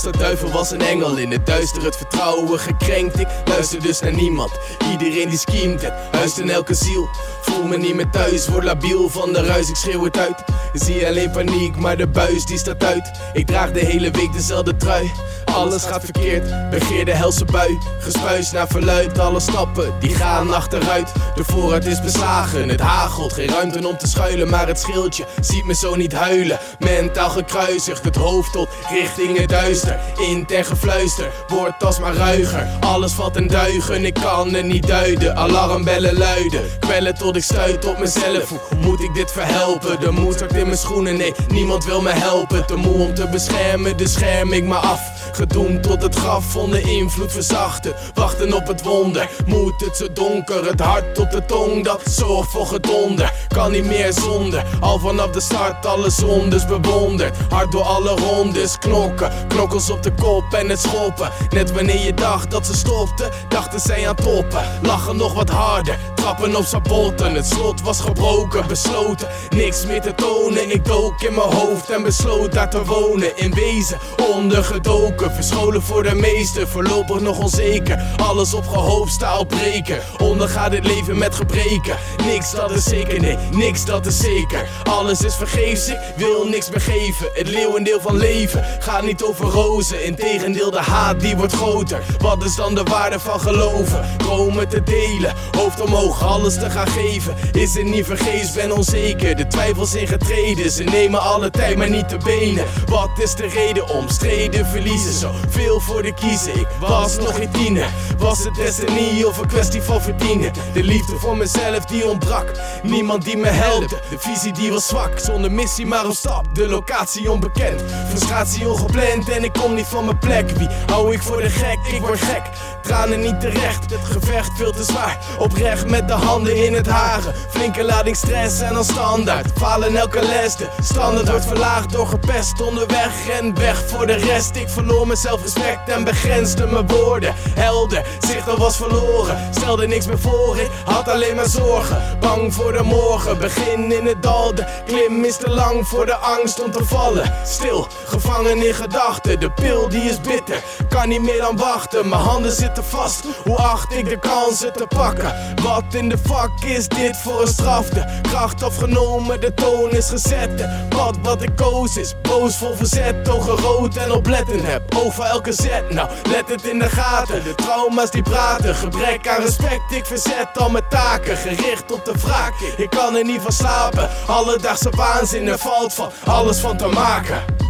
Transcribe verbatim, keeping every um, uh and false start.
was de duivel, was een engel. In het duister het vertrouwen gekrenkt. Ik luister dus naar niemand. Iedereen die schiemt het, huist in elke ziel. Voel me niet meer thuis, word labiel van de ruis. Ik schreeuw het uit, zie alleen paniek, maar de buis die staat uit. Ik draag de hele week dezelfde trui. Alles gaat verkeerd, begeer de helse bui. Gespuis naar verluid, alle stappen die gaan achteruit. De voorraad is beslagen, het hagelt. Geen ruimte om te schuilen, maar het schildje ziet me zo niet huilen. Mentaal gekruisigd, het hoofd tot richting het duister. Intern gefluister, wordt alsmaar ruiger. Alles valt in duigen, ik kan het niet duiden. Alarmbellen luiden, kwellen tot ik stuit op mezelf. Hoe moet ik dit verhelpen? De moed zakt in mijn schoenen, nee, niemand wil me helpen. Te moe om te beschermen, dus scherm ik me af. Gedoemd tot het graf, onder invloed verzachten. Wachten op het wonder, moet het zo donker. Het hart op de tong, dat zorgt voor gedonder. Kan niet meer zonder, al vanaf de start alle zondes bewonderd. Hard door alle rondes, knokken, knokkels op de kop en het schoppen. Net wanneer je dacht dat ze stopten, dachten zij aan toppen. Lachen nog wat harder, trappen op sabotten. Het slot was gebroken, besloten, niks meer te tonen. Ik dook in mijn hoofd en besloot daar te wonen. In wezen, ondergedoken, verscholen voor de meesten. Voorlopig nog onzeker, alles opgehoopt, staal breken. Ondergaat het leven met gebreken. Niks dat is zeker, nee, niks dat is zeker. Alles is vergeefs, ik wil niks meer geven. Het leeuwendeel van leven gaat niet over rozen. Integendeel, de haat die wordt groter. Wat is dan de waarde van geloven? Dromen te delen, hoofd omhoog, alles te gaan geven. Is het niet vergeefs, ben onzeker. De twijfels ingetreden, ze nemen alle tijd, maar niet de benen. Wat is de reden om streden verliezen? Zo veel voor de kiezen, ik was nog geen tiener. Was het destiny of een kwestie van verdienen? De liefde voor mezelf die ontbrak, niemand die me helpt. De visie die was zwak, zonder missie maar op stap. De locatie onbekend, frustratie ongepland. En ik kom niet van mijn plek, wie hou ik voor de gek? Ik word gek, tranen niet terecht. Het gevecht veel te zwaar, oprecht met de handen in het haren. Flinke lading stress en dan standaard, falen elke les. De standaard wordt verlaagd door gepest onderweg. En weg voor de rest, ik verloor mijn zelfrespect en begrensde mijn woorden. Helder, zicht al was verloren, stelde niks meer voor. Ik had alleen maar zorgen, bang voor de morgen. Begin in het dal, de klim is te lang voor de angst om te vallen. Stil, gevangen in gedachten, de pil die is bitter, kan niet meer dan wachten. Mijn handen zitten vast, hoe acht ik de kansen te pakken? Wat in de fuck is dit voor een straf? De kracht afgenomen, de toon is gezet. Het pad wat ik koos is boos vol verzet. Ogen rood en oplettend heb, over elke zet. Nou, let het in de gaten, de trauma's die praten. Gebrek aan respect, ik verzet al mijn taken. Gericht op de wraak, ik kan er niet van slapen. Alledaagse waanzin, er valt van alles van te maken.